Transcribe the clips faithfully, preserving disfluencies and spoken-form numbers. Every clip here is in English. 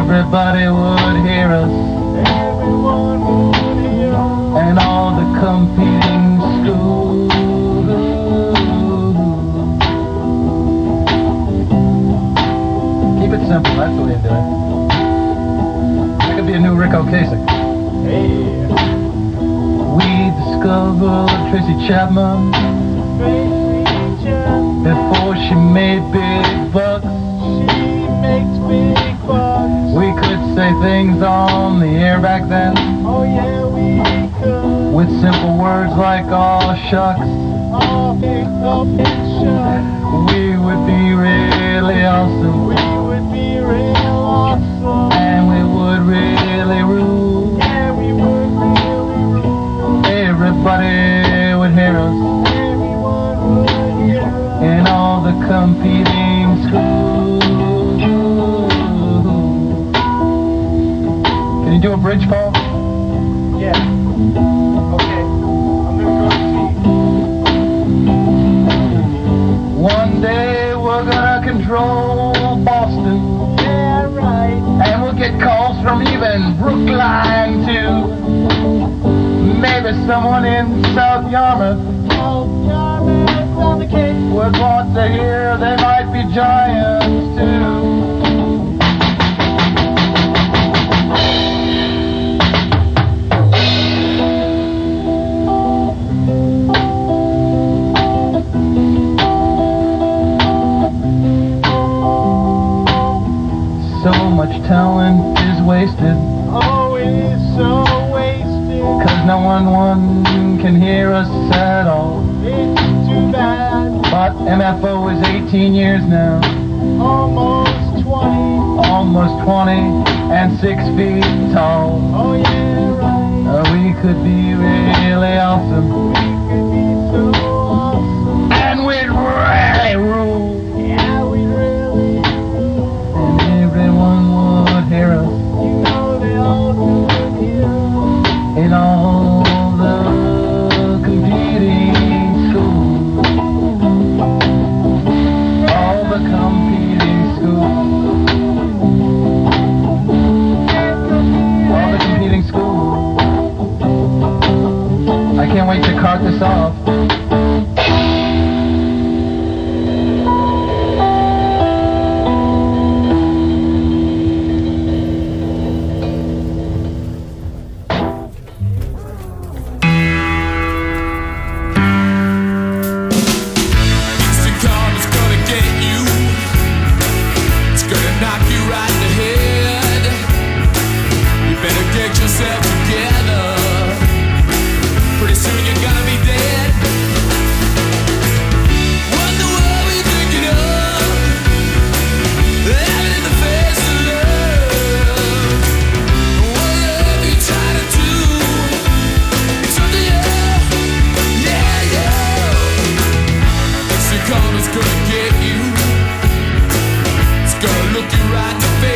Everybody would hear us. Everyone would hear us. And all the competing schools. Keep it simple, that's the way to do it. That could be a new Rick Ocasek. Hey. We discovered Tracy Chapman Tracy Chapman. before she made big bucks. She makes big bucks. We could say things on the air back then. Oh yeah, we could. With simple words like aw shucks. Oh, big, oh, big shot. We would be really awesome. We would be real awesome. And we would really rule. Yeah, we would really rule. Everybody would hear us. Everyone would hear us. In all the competing schools. Can you do a bridge, Paul? Yeah. Okay. I'm gonna go see. One day we're gonna control Boston. Yeah, right. And we'll get calls from even Brookline too. Maybe someone in South Yarmouth Oh, Yarmouth on the Cape. would want to hear they might be giants too. So much talent is wasted, Oh, it is so wasted. cause no one, one can hear us at all. It's too bad. But M F O is eighteen years now, Almost twenty. almost twenty, and six feet tall. Oh, yeah, right. Uh, we could be really awesome, We could be so awesome. and we'd really rule. Yeah, we really. And everyone would hear us. You know they all could hear us. In all the competing schools. All the competing schools. All the competing schools. I can't wait to cart this off. Gonna get you. It's gonna look you right in the face.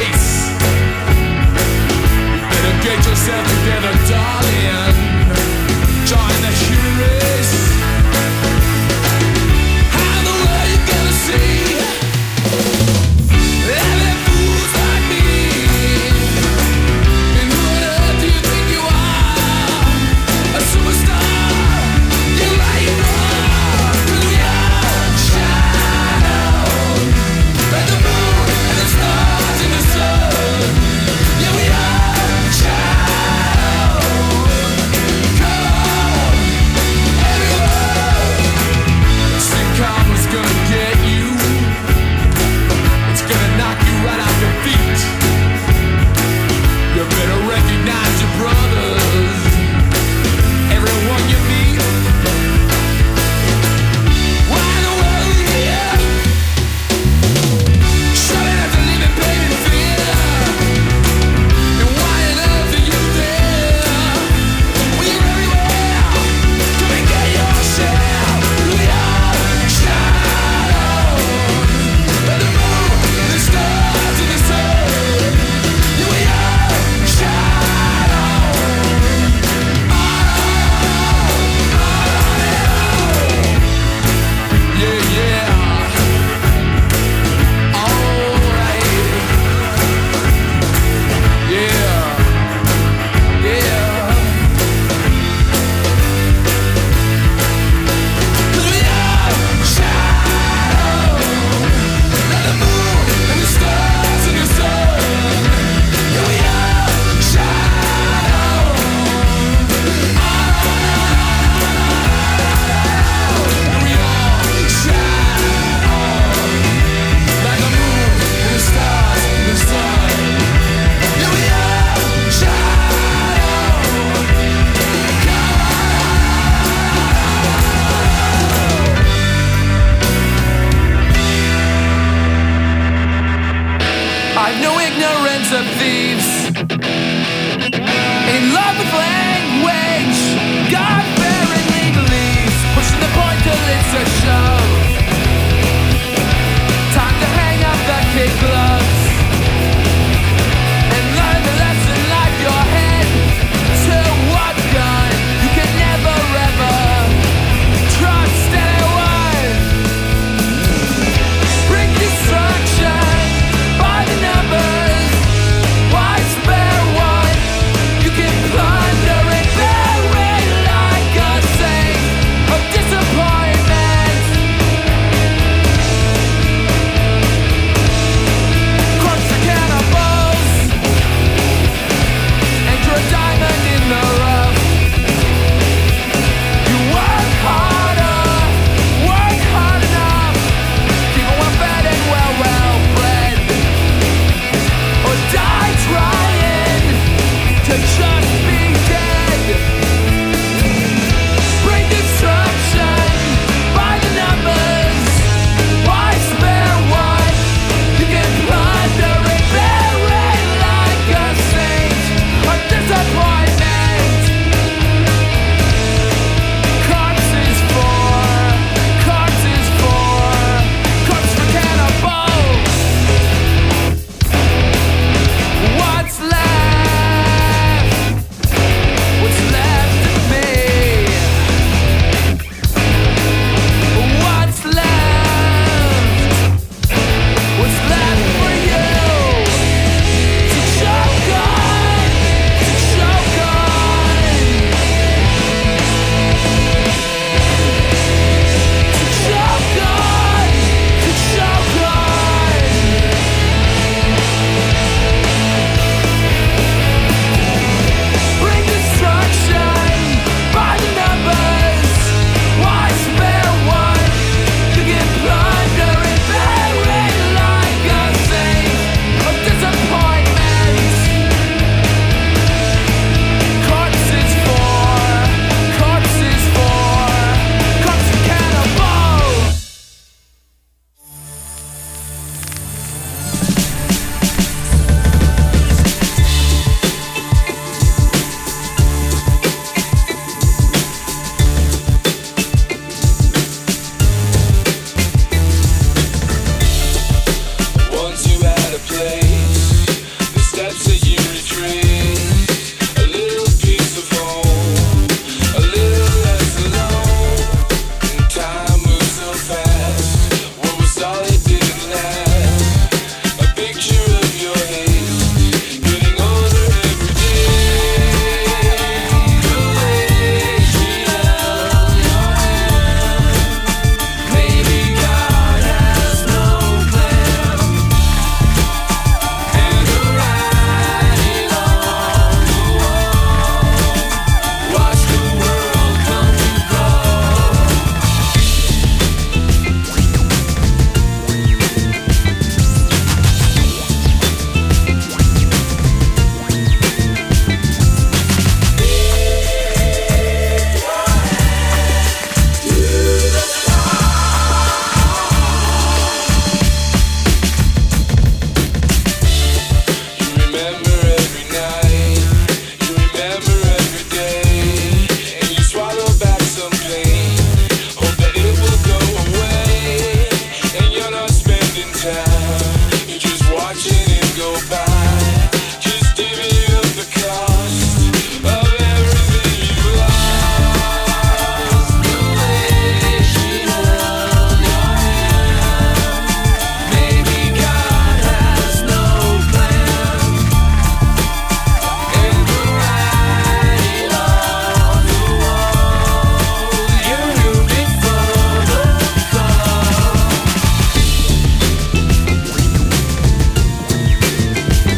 I've no ignorance of thieves. In love with language, God-bearing legalese, pushing the point till it's a show. Time to hang up the kid gloves and learn the lesson like your head to what gun you can never ever trust anyone. Bring destruction by the numbers. Why spare one? You can plunder and bury like a saint of disappointment. Corpse for cannibals, and you're a diamond in the rough. You work harder, work hard enough, keep it well fed and well, well bred, or die trying to just be dead. Bring destruction by the numbers. Why spare one? You can plunder and bury like a saint of disappointment. Corpses for, corpses for, corpse for cannibals. What's left? What's left of me? What's left? What's left for you? To choke on, to choke on, to choke on, to choke on. Bring destruction by the numbers. Why spare one? You can plunder and bury like a saint of disappointment. Corpses for, corpses for, corpse for cannibals. Once you had a place, the steps that you retraced, a little piece of home, a little less alone. And time moves so fast. What was all it didn't last? A picture of your haste, getting older every day. The way she held your hand. Maybe God has no plan. And the writing on the wall, watch the world come to go. You remember every night, you remember every day, and you swallow back some pain, hope that it will go away. And you're not spending time, you're just watching it go by, just divvying up the cost of everything you lost. The way she held your hand. Maybe God has no plan. And the writing on the wall, you knew before the fall.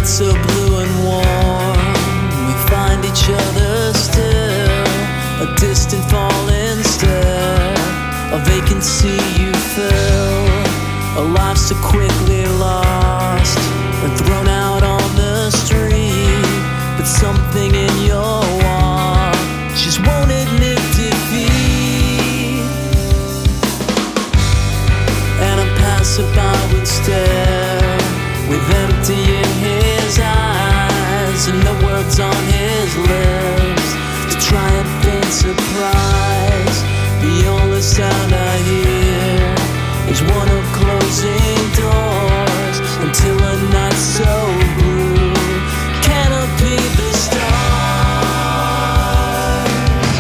nights are blue and warm. We find each other still, a distant falling stare, a vacancy you fill, a life so quickly lost or thrown out on the street. But something in your walk just won't admit defeat. And a passerby would stare with empty in his eyes and no words on his lips to triumph in surprise. The only sound I hear is one of closing doors until a night so blue cannot be the stars.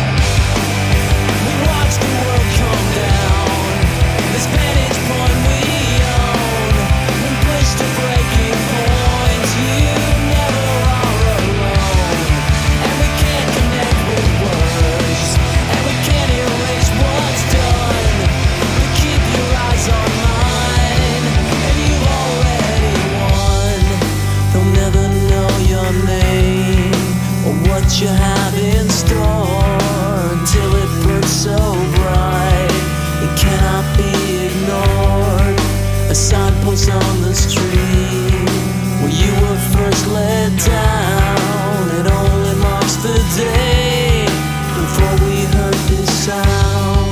We watch the world come down, this vantage point we own. When pushed to breaking points, you never are alone. And we can't connect with words, and we can't erase what's done. But keep your eyes on mine, and you've already won. They'll never know your name or what you have in store until it burns so bright it cannot be ignored. A signpost on the street where you were first let down. It only marks the day before we heard this sound.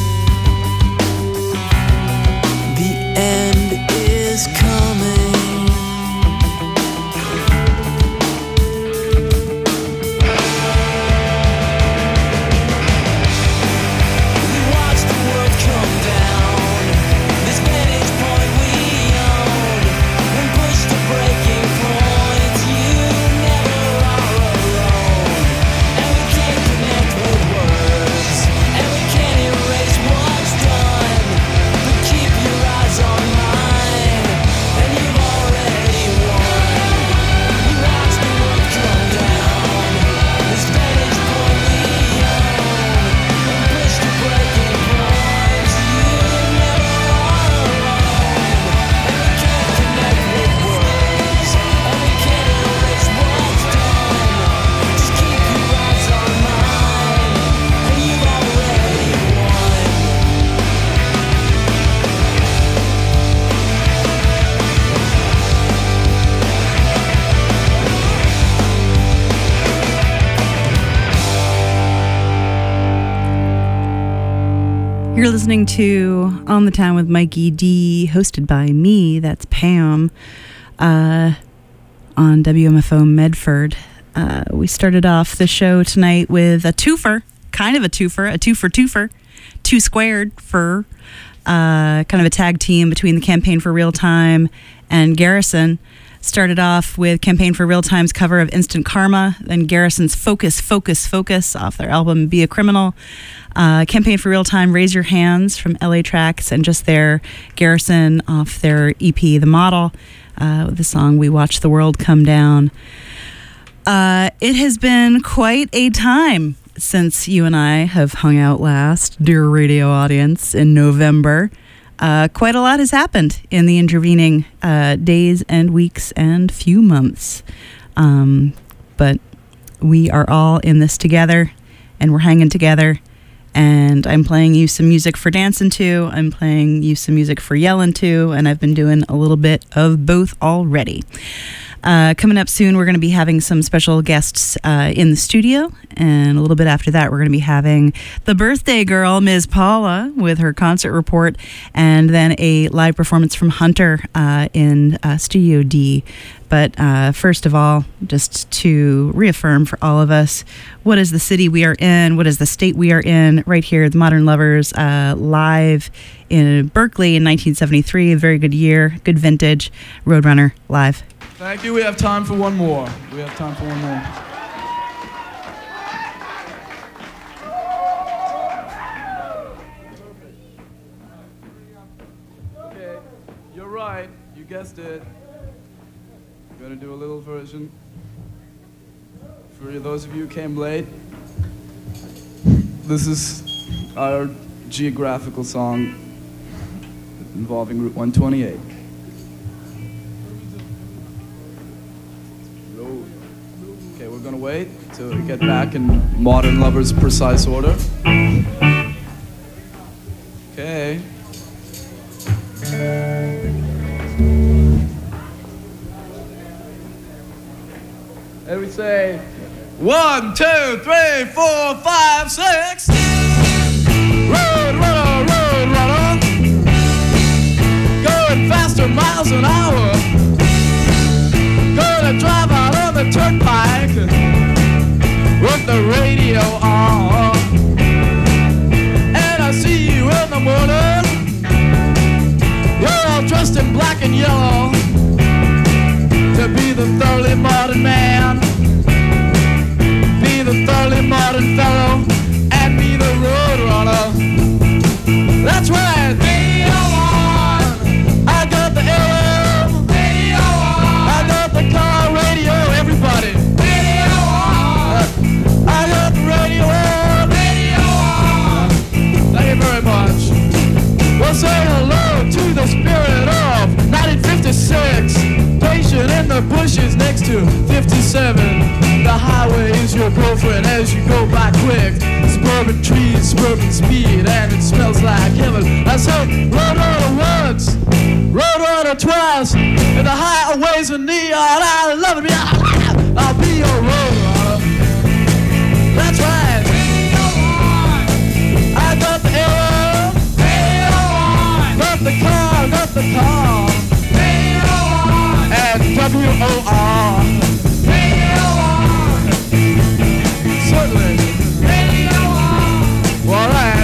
The end is coming. We watch the world come down, this vantage point we own. When pushed to breaking points, you never are alone. And we can't connect with words, and we can't erase what's done. But keep your eyes on mine, and you've already won. We watch the world come down, this vantage point we own. When pushed to breaking points, you never are alone. And we can't connect with words, and we can't erase what's done. Just keep your eyes on mine, and you've already won. You're listening to On the Town with Mikey D, hosted by me, that's Pam, uh, on W M F O Medford. Uh, we started off the show tonight with a twofer, kind of a twofer, a two for twofer, two squared for uh, kind of a tag team between the Campaign for Real Time and Garrison. Started off with Campaign for Real Time's cover of Instant Karma, then Garrison's Focus, Focus, Focus off their album Be a Criminal. Uh, Campaign for Real Time, Raise Your Hands from L A Tracks, and just their Garrison off their E P, The Model, uh, with the song We Watch the World Come Down. Uh, it has been quite a time since you and I have hung out last, dear radio audience, in November. Uh, quite a lot has happened in the intervening uh, days and weeks and few months. Um, but we are all in this together, and we're hanging together. And I'm playing you some music for dancing to, I'm playing you some music for yelling to, and I've been doing a little bit of both already. Uh, coming up soon, we're going to be having some special guests uh, in the studio, and a little bit after that, we're going to be having the birthday girl, Miz Paula, with her concert report, and then a live performance from Hunter uh, in uh, Studio D. But uh, first of all, just to reaffirm for all of us, what is the city we are in? What is the state we are in? Right here, the Modern Lovers, uh, live in Berkeley in nineteen seventy-three. A very good year, good vintage. Roadrunner, live. Thank you. We have time for one more. We have time for one more. Okay, you're right. You guessed it. I'm gonna do a little version for those of you who came late. This is our geographical song involving Route one twenty-eight. we're gonna wait till we get back in Modern Lovers' precise order. Okay. And we say, one, two, three, four, five, six. Road runner, road runner, going faster miles an hour. Gonna drive out on the turnpike with the radio on. And I see you in the morning. You're all dressed in black and yellow to be the thoroughly modern man, be the thoroughly modern fellow, and be the road runner. That's right. Radio on. I got the A M. Radio on. I got the car radio. Everybody. Radio on. I got the radio on. Radio on. Thank you very much. We'll say hello to the spirit of nineteen fifty-six. Patient in the bushes next to fifty-seven. The highway is your girlfriend as you go by quick. Suburban trees, suburban speed, and it smells like heaven. I say, road runner once, road runner twice, and the highways are neon. I love it, yeah. I'll be your road runner. That's right. I got the air, got the car, got the car, and W O R. Certainly. All right.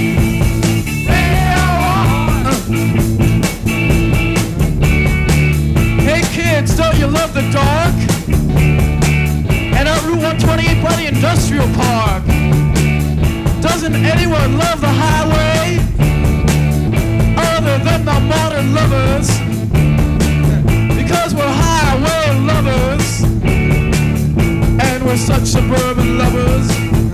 Hey kids, don't you love the dark? And out Route one twenty-eight by the Industrial Park. Doesn't anyone love the highway other than the modern lovers? Because we're highway lovers, and we're such suburban lovers,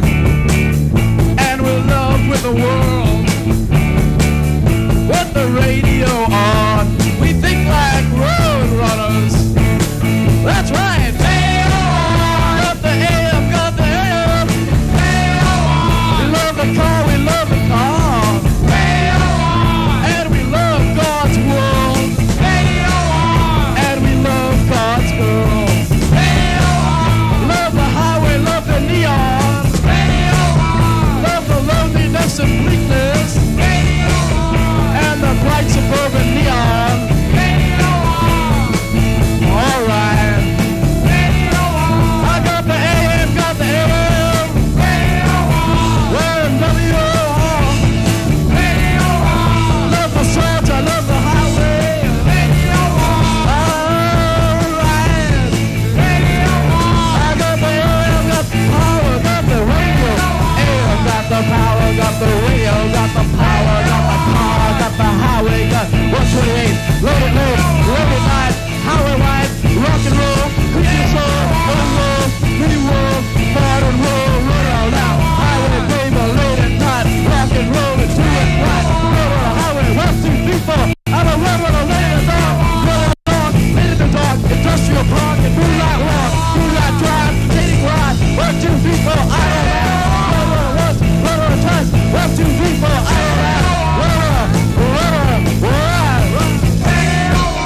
and we're in love with the world. With the radio on, we think like road runners. That's right. Got the A M, got the A M. We love the car, we love the car, and we love God's world, and we love God's girl. Love the highway, love the neon, love the loneliness and bleakness, and the bright suburban neon. All right. I got the A M, got the A M. We're in W O R. Love the songs, I love the highway. All right. I got the A M, got the power, got the radio. A M got the power, got the radio, got the power, got the car, got the highway, got one twenty-eight. Load it, load, load it night, highway wide, rock and roll, Christian soul, roll and roll, pretty roll, modern roll, roll it all out. Highway baby, late at night, rock and roll and do it right. Roll on the highway, one, two, three, four. I'm a run, run, late in the dark, run in the dark, late in the dark, industrial park and moonlight walk, moonlight drive, dating ride, one, two, three, four, I don't know. Run on once, run on twice, one, two, three, four, I don't know. Run on, run on, run, run.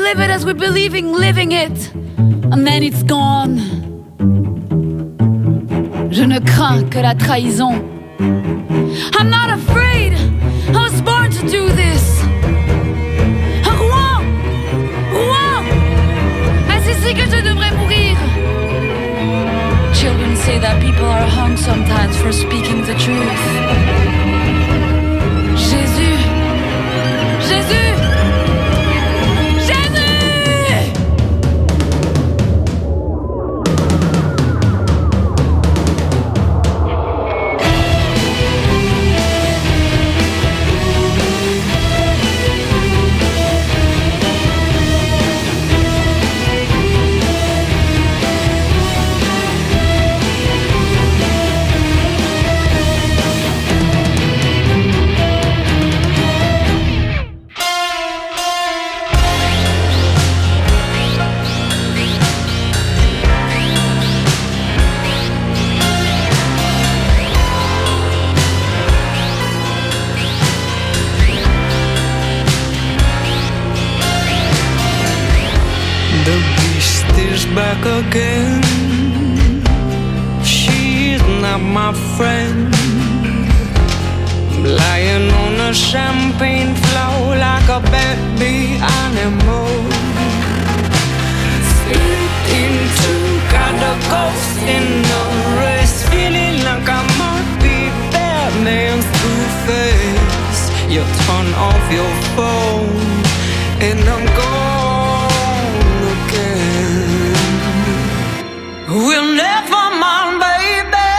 live it as we're believing living it, and then it's gone. Je ne crains que la trahison. I'm not afraid. I was born to do this. Rouen, Rouen, est-ce ici que je devrais mourir? Children say that people are hung sometimes for speaking the truth. Jésus, Jésus, Jésus! The beast is back again. She's not my friend. Lying on a champagne floor like a baby animal. Sleeping too, got a ghost in the wrist. Feeling like I might be Batman's Two-Face. You turn off your phone and I'm gone. We'll never mind, baby.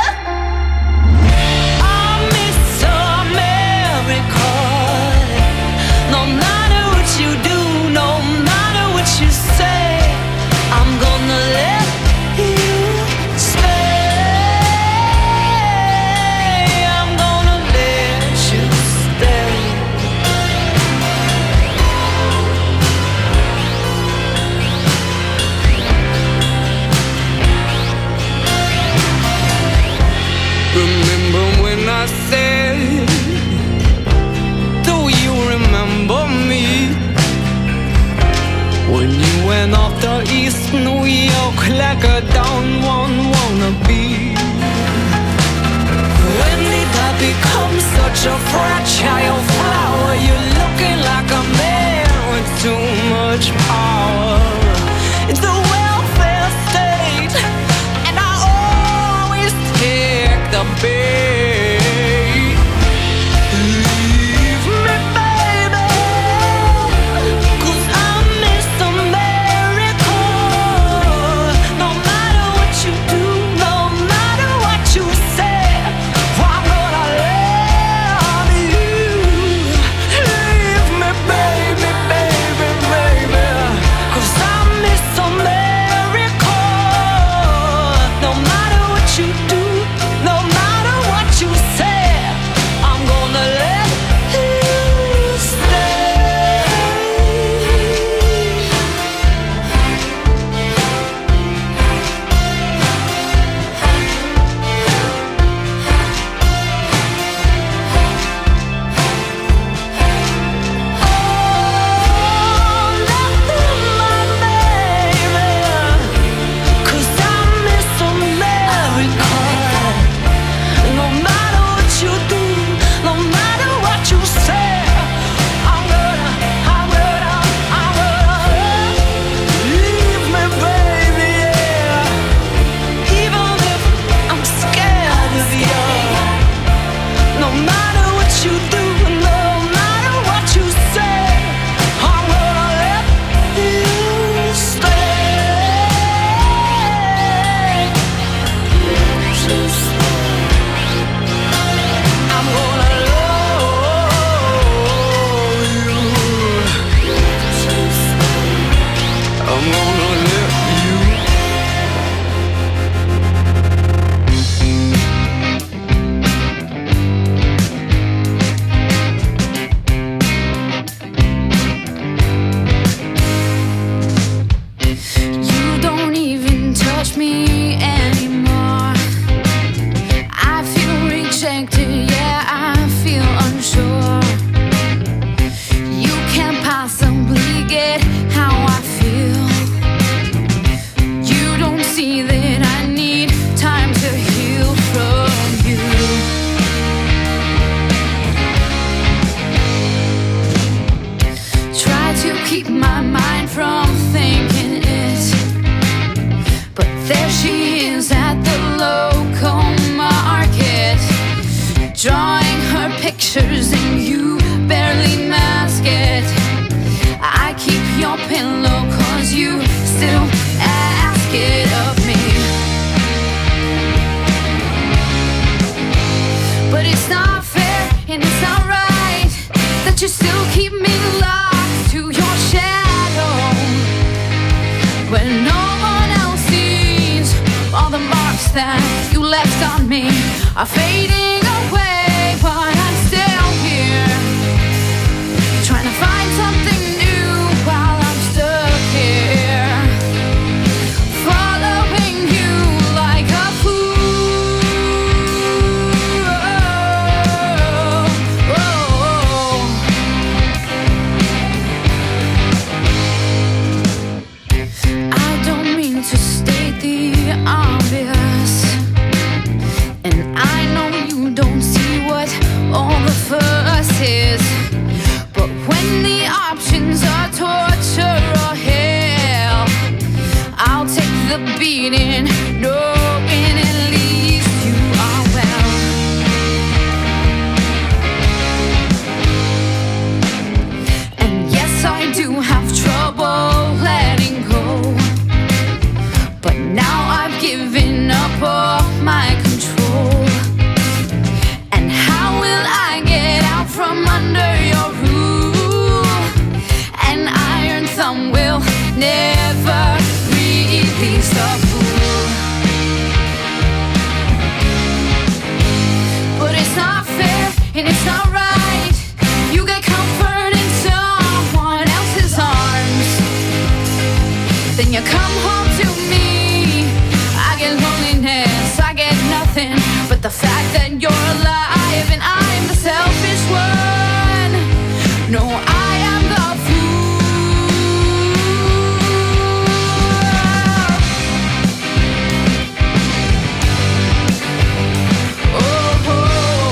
I miss America. No matter what you do, no matter what you say, I'm gonna let you stay. I'm gonna let you stay. Remember when I said, do you remember me? When you went off to East New York like a down one wanna be. When did I become such a fragile flower? You're looking like a man with too much power. It's the welfare state, and I always take the bait. Leave me, baby, 'cause I miss America. No matter what you do, no matter what you say, I'm gonna love you. pictures and you barely mask it. I keep your pillow cause you still ask it of me. But it's not fair and it's not right that you still keep me locked to your shadow when no one else sees all the marks that you left on me are fading away, but I'm still here trying to find something new while I'm stuck here, following you like a fool. Oh, oh, oh. I don't mean to state the obvious, and I know you don't see what all the fuss is, but when the options are torture or hell, I'll take the beating, knowing at least you are well. And yes, I do have trouble letting go, but now I've given up all my control. And how will I get out from under your rule? An iron thumb will never release the fool. But it's not fair and it's not right. You get comfort in someone else's arms, then you come home to me. I get loneliness, I get nothing but the fact that you're alive and I'm the selfish one. No, I am the fool. Oh, oh,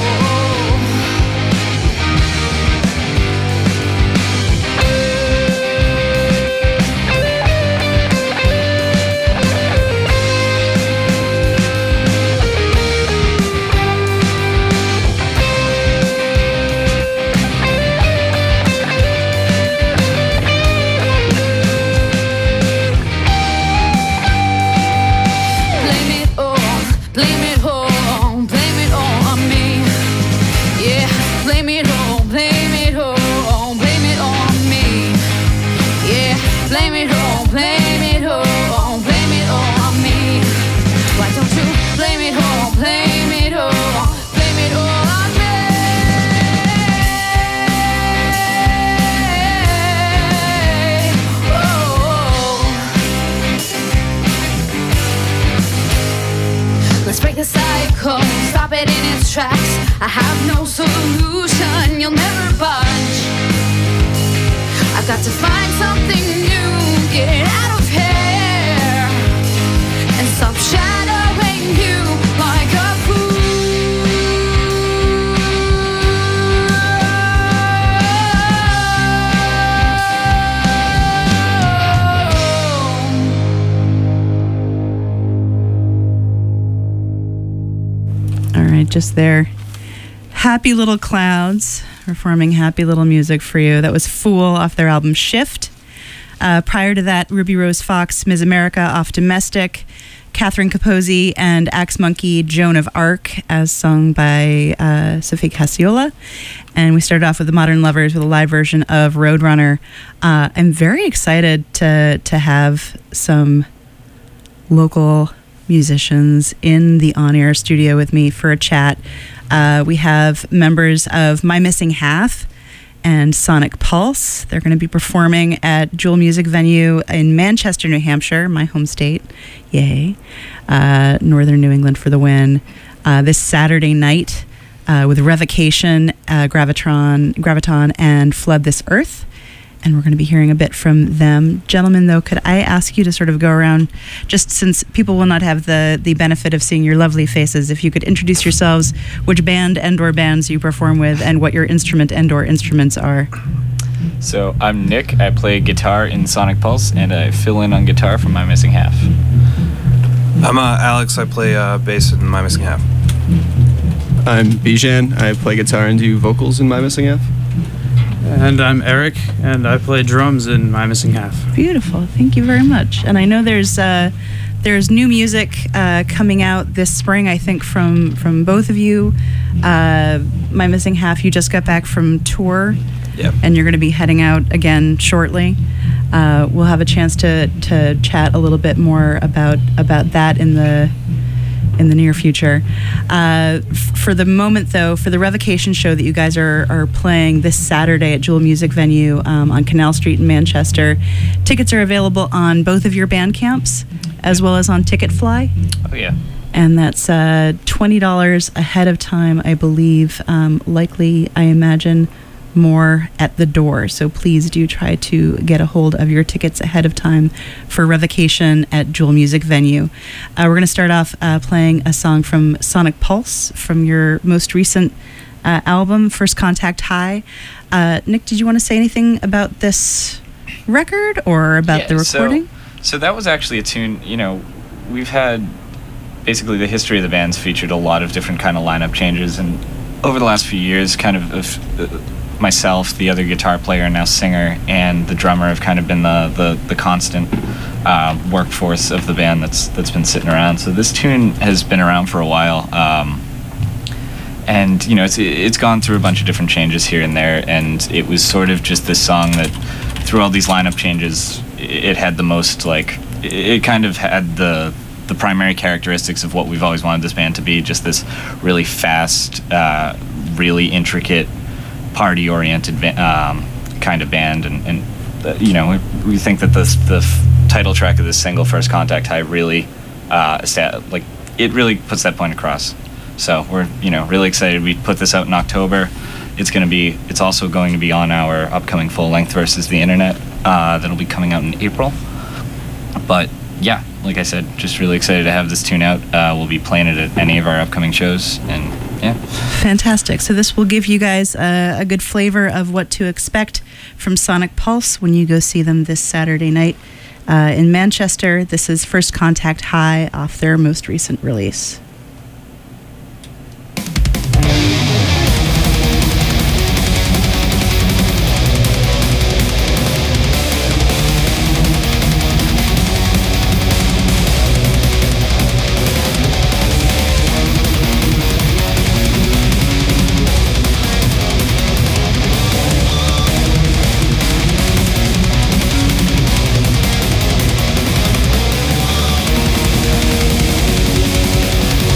stop it in its tracks. I have no solution, you'll never budge. I've got to find something new, get out of here, and stop shadowing you like a fool. All right, just there. Happy Little Clouds performing happy little music for you. That was Fool off their album Shift. Uh, prior to that, Ruby Rose Fox, Miz America off Domestic, Catherine Capozzi and Axe Monkey, Joan of Arc, as sung by uh, Sophie Cassiola. And we started off with the Modern Lovers with a live version of Roadrunner. Uh, I'm very excited to to have some local musicians in the on-air studio with me for a chat. Uh, we have members of My Missing Half and Sonic Pulse. They're going to be performing at Jewel Music Venue in Manchester, New Hampshire, my home state. Yay. Uh, Northern New England for the win. Uh, this Saturday night uh, with Revocation, uh, Gravitron, Graviton, and Flood This Earth. And we're going to be hearing a bit from them. Gentlemen, though, could I ask you to sort of go around, just since people will not have the, the benefit of seeing your lovely faces, if you could introduce yourselves, which band and or bands you perform with, and what your instrument and or instruments are. So I'm Nick. I play guitar in Sonic Pulse, and I fill in on guitar for My Missing Half. I'm uh, Alex. I play uh, bass in My Missing Half. I'm Bijan. I play guitar and do vocals in My Missing Half. And I'm Eric, and I play drums in My Missing Half. Beautiful. Thank you very much. And I know there's uh, there's new music uh, coming out this spring, I think, from, from both of you. Uh, My Missing Half, you just got back from tour. Yep. And you're going to be heading out again shortly. Uh, we'll have a chance to, to chat a little bit more about about that in the in the near future. Uh, f- for the moment, though, for the Revocation show that you guys are, are playing this Saturday at Jewel Music Venue um, on Canal Street in Manchester, tickets are available on both of your band camps as well as on Ticketfly. Oh, yeah. And that's uh, twenty dollars ahead of time, I believe. Um, likely, I imagine, more at the door. So please do try to get a hold of your tickets ahead of time for Revocation at Jewel Music Venue. Uh, we're going to start off uh, playing a song from Sonic Pulse from your most recent uh, album, First Contact High. Uh, Nick, did you want to say anything about this record or about Yeah, the recording? So, so that was actually a tune, you know, we've had basically the history of the band's featured a lot of different kind of lineup changes, and over the last few years, kind of, of uh, myself, the other guitar player and now singer, and the drummer have kind of been the the, the constant uh, workforce of the band that's that's been sitting around. So this tune has been around for a while, um, and you know it's it's gone through a bunch of different changes here and there, and it was sort of just this song that, through all these lineup changes, it had the most like it kind of had the the primary characteristics of what we've always wanted this band to be, just this really fast, uh, really intricate, party-oriented um, kind of band, and, and uh, you know, we, we think that this, the f- title track of this single, First Contact High, really uh, esta- like it really puts that point across. So we're you know really excited. We put this out in October. It's going to be. It's also going to be on our upcoming full length Versus the Internet uh, that'll be coming out in April. But yeah, like I said, just really excited to have this tune out. Uh, we'll be playing it at any of our upcoming shows, and yeah. Fantastic. So this will give you guys a, a good flavor of what to expect from Sonic Pulse when you go see them this Saturday night uh, in Manchester. This is First Contact High off their most recent release. Thank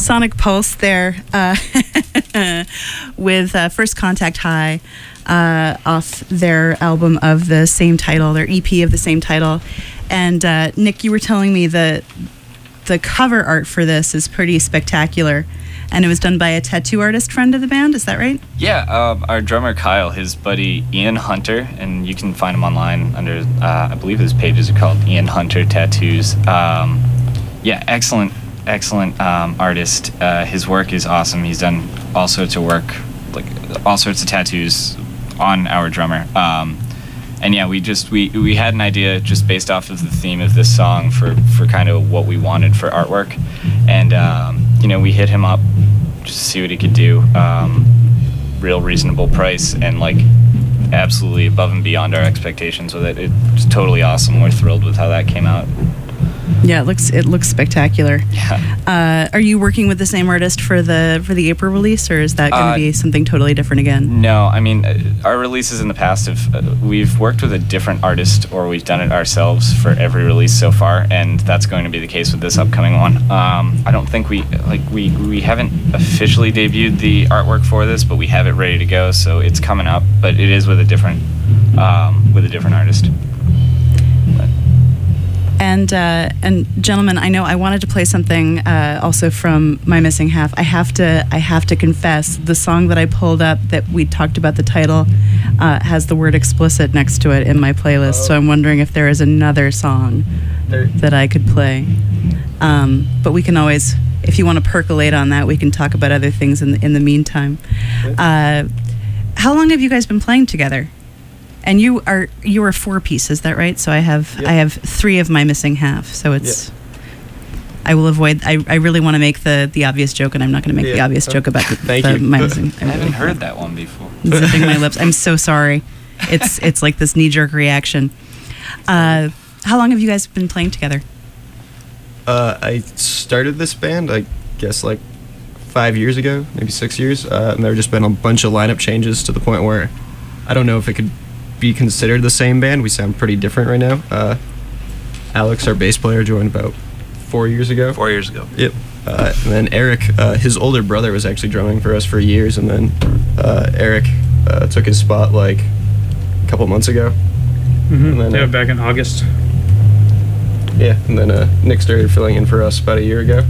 Sonic Pulse there uh, with uh, First Contact High uh, off their album of the same title, their E P of the same title. And uh, Nick, you were telling me that the cover art for this is pretty spectacular, and it was done by a tattoo artist friend of the band. Is that right? Yeah, uh, our drummer Kyle, his buddy Ian Hunter, and you can find him online under, uh, I believe his pages are called Ian Hunter Tattoos. Um, yeah, excellent, excellent um, artist. Uh, his work is awesome. He's done all sorts of work, like all sorts of tattoos on our drummer. Um, and yeah, we just we we had an idea just based off of the theme of this song for for kind of what we wanted for artwork, and um, you know, we hit him up just to see what he could do. Um, real reasonable price, and like absolutely above and beyond our expectations with it. It's totally awesome. We're thrilled with how that came out. Yeah, it looks it looks spectacular. Yeah. Uh, are you working with the same artist for the for the April release, or is that going to Uh, be something totally different again? No, I mean, uh, our releases in the past have, uh, we've worked with a different artist, or we've done it ourselves for every release so far, and that's going to be the case with this upcoming one. Um, I don't think we, like, we, we haven't officially debuted the artwork for this, but we have it ready to go, so it's coming up, but it is with a different, um, with a different artist. But, And uh, and gentlemen, I know I wanted to play something uh, also from My Missing Half. I have to I have to confess, the song that I pulled up that we talked about, the title, uh, has the word explicit next to it in my playlist. So I'm wondering if there is another song There- that I could play. Um, but we can always, if you want to percolate on that, we can talk about other things in the, in the meantime. Uh, how long have you guys been playing together? And you are you are four piece, is that right? So I have Yep. I have three of My Missing Half. So it's I will avoid. I, I really want to make the, the obvious joke, and I'm not going to make the Yeah. obvious joke about the, Thank the you. My Missing. I haven't heard that one before. Zipping my lips. I'm so sorry. It's it's like this knee jerk reaction. Uh, how long have you guys been playing together? Uh, I started this band, I guess, like five years ago, maybe six years, uh, and there have just been a bunch of lineup changes to the point where I don't know if it could be considered the same band. We sound pretty different right now. Uh, Alex, our bass player, joined about four years ago. Four years ago. Yep. Uh, and then Eric, uh, his older brother, was actually drumming for us for years, and then uh, Eric uh, took his spot like a couple months ago. Mm-hmm. And then, Yeah, uh, back in August. Yeah, and then uh, Nick started filling in for us about a year ago.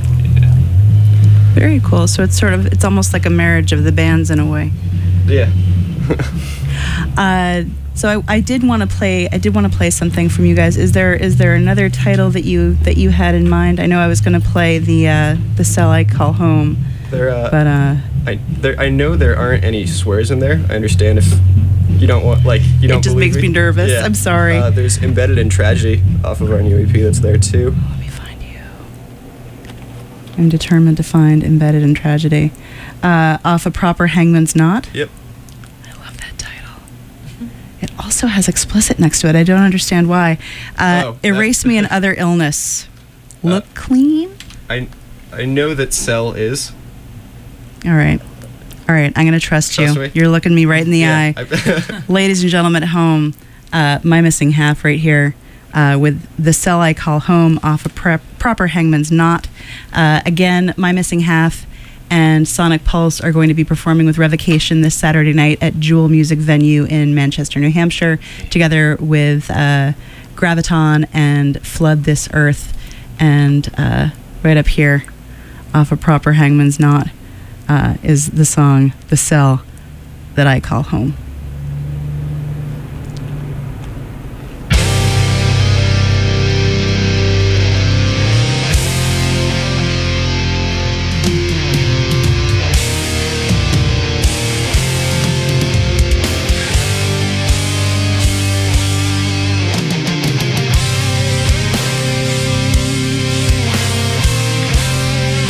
Very cool. So it's sort of it's almost like a marriage of the bands in a way. Yeah. Uh, so I, I did want to play. I did want to play something from you guys. Is there is there another title that you that you had in mind? I know I was going to play the uh, the Cell I Call Home, There, uh, but uh, I there I know there aren't any swears in there. I understand if you don't want like you don't. it just believe makes me nervous. Yeah. I'm sorry. Uh, there's Embedded in Tragedy off of our new E P that's there too. Let me find you. I'm determined to find Embedded in Tragedy, uh, off a Proper Hangman's Knot. Yep. I love that title. It also has explicit next to it. I don't understand why. Uh, Oh, Erase that- Me and Other Illness. Look Uh, clean. I I know that Cell is. All right. All right. I'm going to trust, Trust you. me? You're looking me right in the Yeah, eye. I- Ladies and gentlemen at home, uh, My Missing Half right here uh, with The Cell I Call Home off of Prep, Proper Hangman's Knot. Uh, again, My Missing Half and Sonic Pulse are going to be performing with Revocation this Saturday night at Jewel Music Venue in Manchester, New Hampshire, together with uh, Graviton and Flood This Earth. And uh, right up here off of Proper Hangman's Knot uh, is the song The Cell That I Call Home.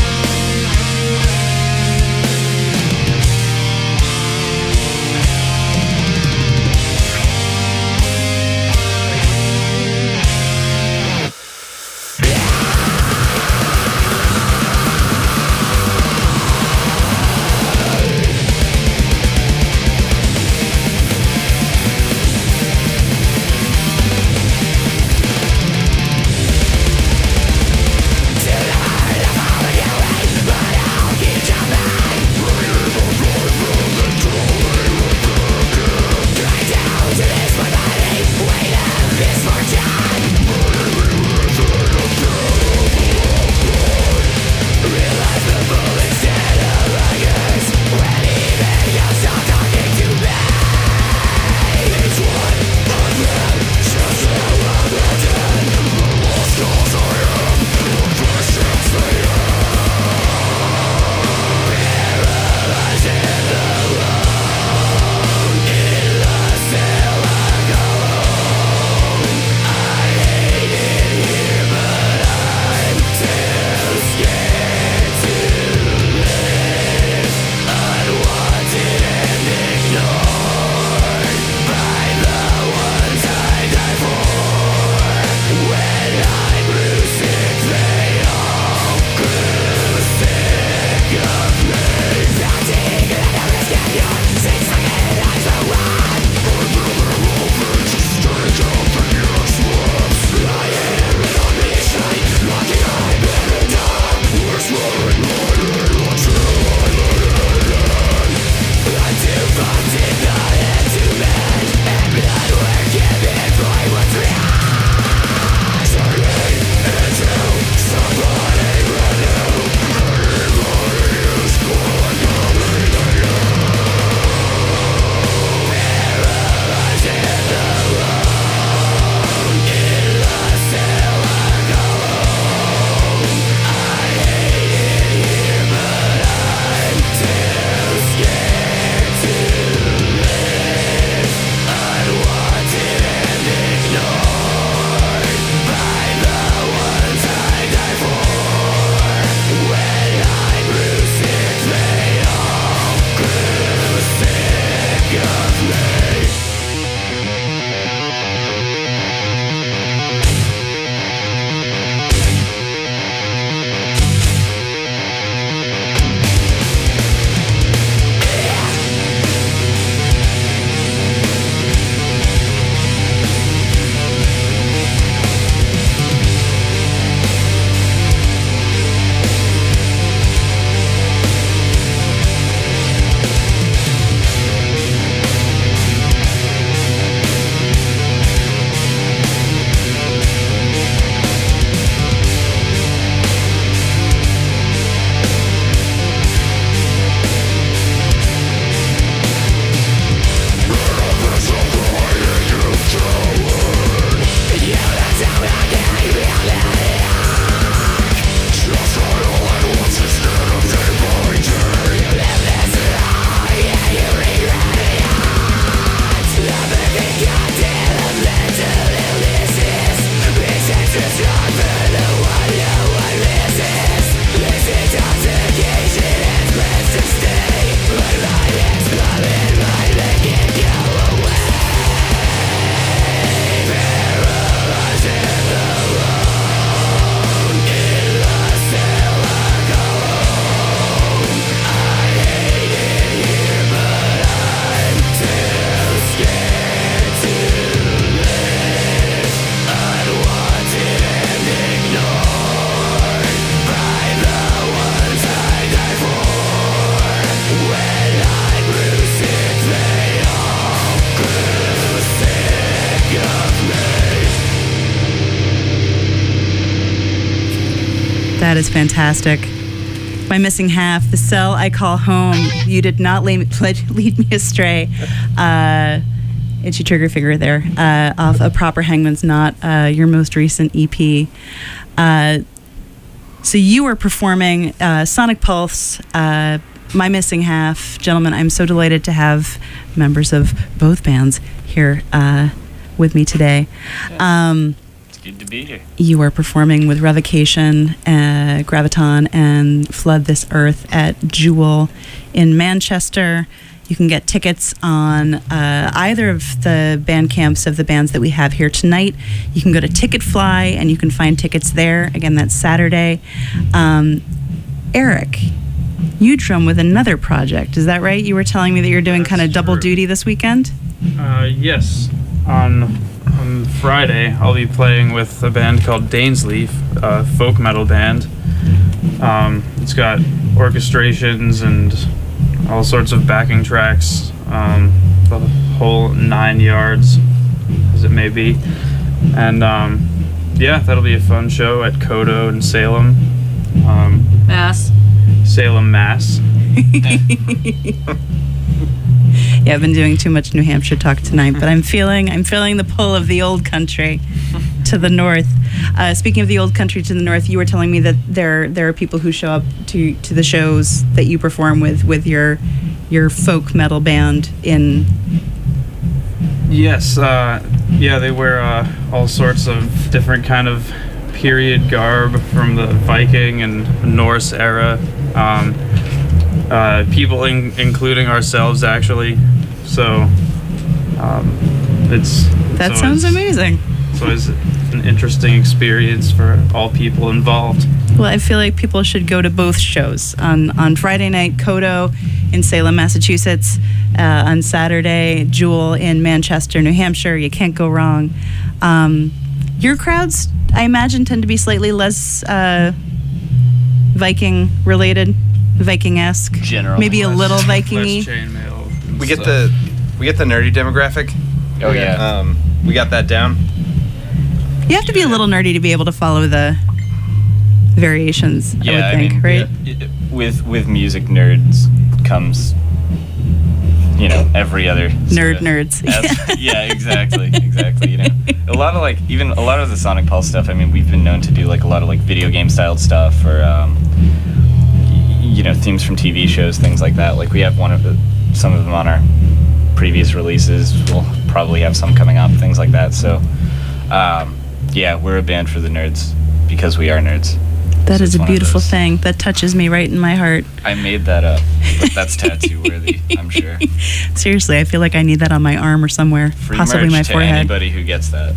Thank That is fantastic. My Missing Half, the cell I call home. You did not lead, lead me astray. Uh, itchy trigger finger there. Uh, off A Proper Hangman's Knot, uh, your most recent E P. Uh, so you were performing uh, Sonic Pulse, uh, My Missing Half. Gentlemen, I'm so delighted to have members of both bands here uh, with me today. Um, Good to be here. You are performing with Revocation, uh, Graviton, and Flood This Earth at Jewel in Manchester. You can get tickets on uh, either of the band camps of the bands that we have here tonight. You can go to Ticketfly, and you can find tickets there. Again, that's Saturday. Um, Eric, you drum with another project. Is that right? You were telling me that you're doing kind of double duty this weekend? Uh, yes. On on Friday, I'll be playing with a band called Dainsleaf, a folk metal band. Um, it's got orchestrations and all sorts of backing tracks, um, the whole nine yards, as it may be. And um, yeah, that'll be a fun show at Kodo in Salem. Um, Mass. Salem, Mass. Yeah, I've been doing too much New Hampshire talk tonight, but I'm feeling I'm feeling the pull of the old country to the north. Uh, speaking of the old country to the north, you were telling me that there there are people who show up to, to the shows that you perform with with your your folk metal band in. Yes, uh, yeah, they wear uh, all sorts of different kind of period garb from the Viking and Norse era. Um, uh, people, in, including ourselves, actually. So um, it's that it's sounds always, amazing. It's always an interesting experience for all people involved. Well, I feel like people should go to both shows. On on Friday night, Kodo in Salem, Massachusetts. Uh, on Saturday, Jewel in Manchester, New Hampshire. You can't go wrong. Um, your crowds, I imagine, tend to be slightly less uh, Viking related, Viking-esque. Generally. Maybe a little Viking-y. Less chainmail and We get stuff. the we get the nerdy demographic. Oh, yeah. Um, we got that down. You have to be a little nerdy to be able to follow the variations, Yeah, I would I think, mean, right? yeah, it- with with music nerds comes, you know, every other Nerd sorta nerds. as- yeah, exactly, exactly. You know, a lot of like even a lot of the Sonic Pulse stuff. I mean, we've been known to do like a lot of like video game styled stuff, or um, y- you know, themes from T V shows, things like that. Like we have one of the some of them on our previous releases. We'll probably have some coming up, things like that. So, um, yeah, we're a band for the nerds because we are nerds. That So is it's a one of beautiful those. thing. That touches me right in my heart. I made that up, but that's tattoo worthy, I'm sure. Seriously, I feel like I need that on my arm or somewhere, Free possibly merch my to forehead. anybody who gets that.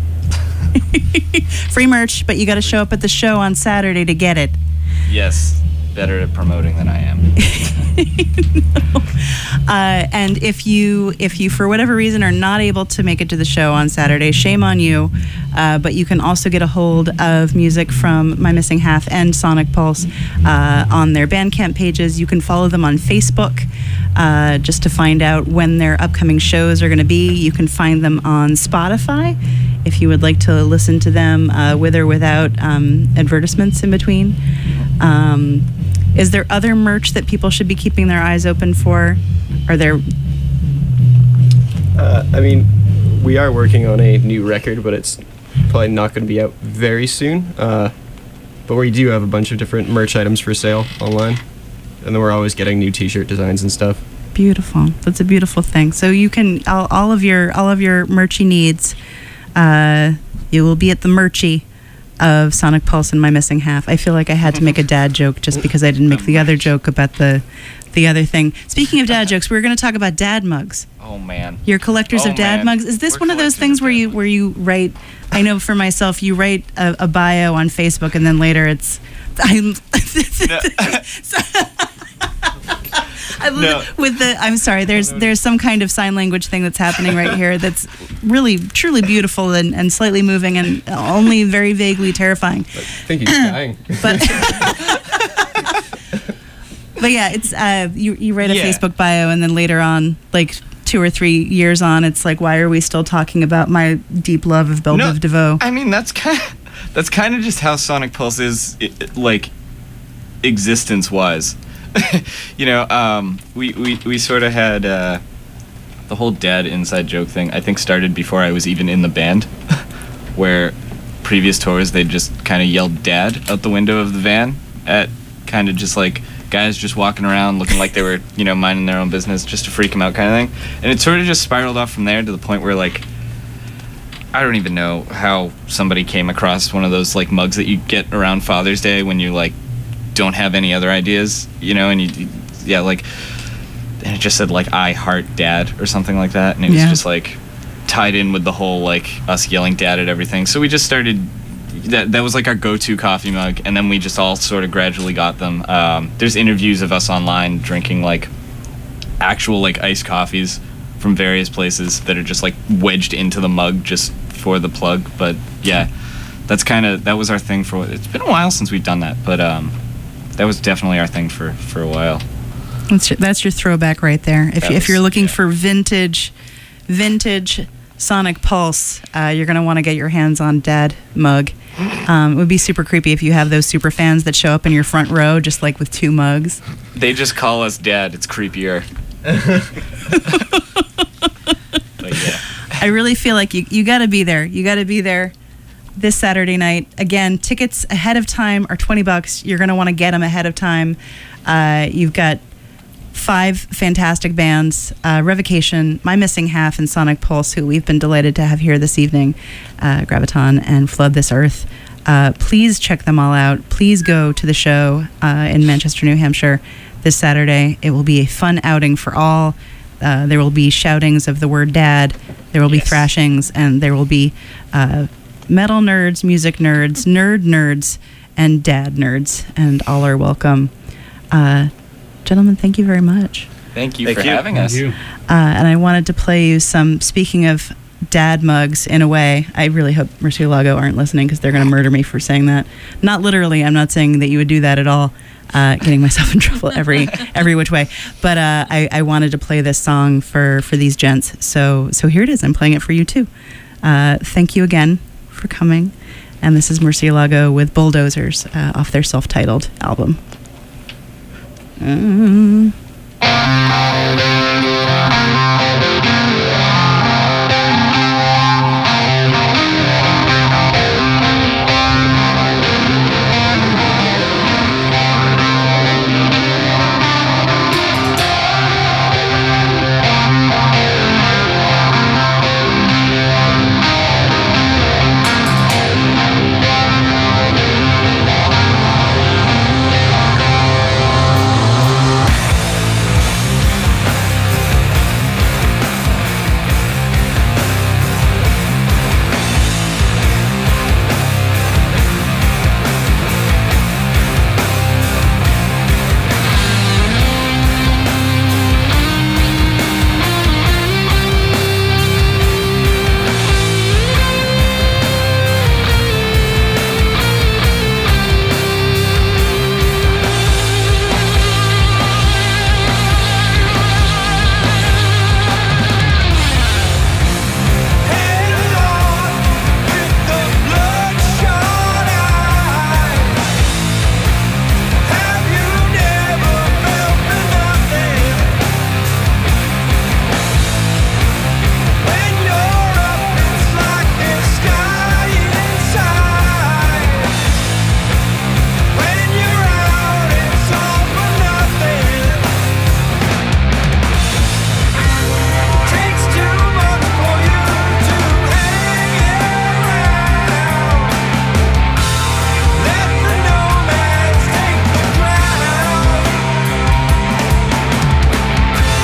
Free merch, but you got to show up at the show on Saturday to get it. Yes, better at promoting than I am. Uh, and if you, if you for whatever reason are not able to make it to the show on Saturday, shame on you. Uh, but you can also get a hold of music from My Missing Half and Sonic Pulse uh, on their Bandcamp pages. You can follow them on Facebook uh, just to find out when their upcoming shows are going to be. You can find them on Spotify if you would like to listen to them uh, with or without um, advertisements in between. Um, is there other merch that people should be keeping their eyes open for? Are there? Uh, I mean, we are working on a new record, but it's probably not going to be out very soon. Uh, but we do have a bunch of different merch items for sale online, and then we're always getting new T-shirt designs and stuff. Beautiful. That's a beautiful thing. So you can all, all of your all of your merchy needs. Uh, you will be at the merchy of Sonic Pulse and My Missing Half. I feel like I had to make a dad joke just because I didn't make the other joke about the the other thing. Speaking of dad jokes, we were going to talk about dad mugs. Oh man. Your collectors Oh, of dad man. mugs. Is this We're one of those collectors things of where dad you mugs. where you write? I know for myself, you write a, a bio on Facebook and then later it's. I'm, I love No. it with the. I'm sorry. There's there's some kind of sign language thing that's happening right here that's really truly beautiful and, and slightly moving and only very vaguely terrifying. I think he's dying. But but yeah, it's uh, you you write a Yeah. Facebook bio and then later on, like two or three years on, it's like, why are we still talking about my deep love of Belle No, Biv DeVoe? I mean, that's kind of, that's kind of just how Sonic Pulse is, i- like, existence-wise. You know, um, we, we, we sort of had uh, the whole dad inside joke thing, I think, started before I was even in the band, where previous tours they'd just kind of yelled dad out the window of the van at kind of just like guys just walking around looking like they were, you know, minding their own business just to freak them out kind of thing. And it sort of just spiraled off from there to the point where, like, I don't even know how somebody came across one of those, like, mugs that you get around Father's Day when you, like, don't have any other ideas, you know, and you, you yeah, like, and it just said, like, I heart dad or something like that, and it was Yeah. just, like, tied in with the whole, like, us yelling dad at everything. So we just started, that that was, like, our go-to coffee mug, and then we just all sort of gradually got them. Um, there's interviews of us online drinking, like, actual, like, iced coffees from various places that are just, like, wedged into the mug just for the plug. But, yeah, that's kind of, that was our thing for, it's been a while since we've done that, but, um, that was definitely our thing for, for a while. That's your, that's your throwback right there. If, That you, if was- you're looking yeah. for vintage, vintage Sonic Pulse, uh, you're going to want to get your hands on Dad mug. Um, it would be super creepy if you have those super fans that show up in your front row just like with two mugs. They just call us dad. It's creepier. But yeah. I really feel like you, you got to be there. You got to be there this Saturday night. Again, tickets ahead of time are twenty bucks. You're going to want to get them ahead of time. Uh, you've got five fantastic bands, uh, Revocation, My Missing Half, and Sonic Pulse, who we've been delighted to have here this evening, uh, Graviton and Flood This Earth. Uh, please check them all out. Please go to the show uh, in Manchester, New Hampshire this Saturday. It will be a fun outing for all. Uh, there will be shoutings of the word dad. There will be Yes. thrashings, and there will be uh, metal nerds, music nerds, nerd nerds, and dad nerds, and all are welcome. Uh, gentlemen, thank you very much. Thank you Thank for you. having Thank us. you. Uh, and I wanted to play you some, speaking of dad mugs, in a way. I really hope Murcielago aren't listening because they're going to murder me for saying that. Not literally, I'm not saying that you would do that at all. Uh, getting myself in trouble every every which way. But uh, I, I wanted to play this song for, for these gents. So so here it is. I'm playing it for you too. Uh, thank you again for coming. And this is Murcielago with Bulldozers uh, off their self-titled album. Mm.